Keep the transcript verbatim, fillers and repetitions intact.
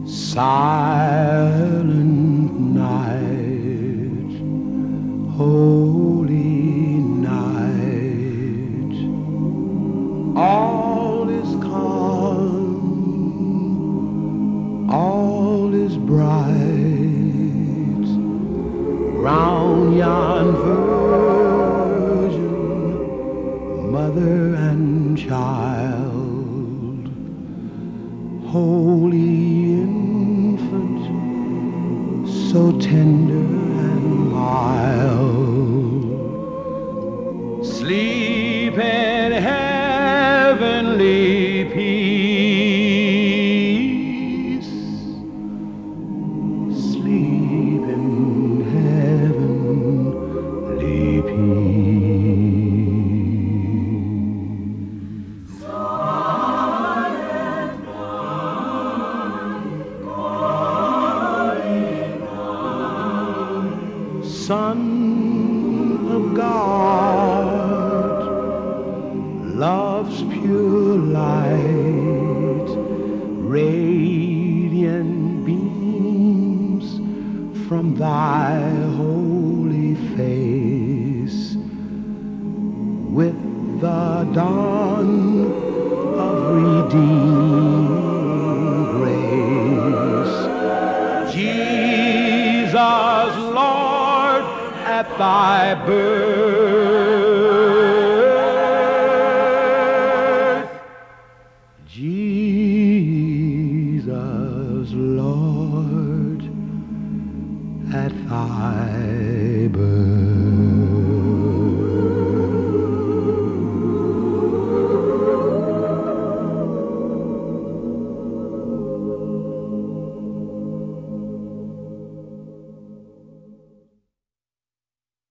Silent night, holy night, all is calm, all is bright, round yon virgin, mother and child, holy so tender and mild, sleep in heavenly peace, sleep in heavenly peace. Silent night, Son of God, love's pure light, radiant beams from thy holy face. With the dawn of redeeming grace, Jesus, Lord, at thy birth, Jesus, Lord, at thy birth.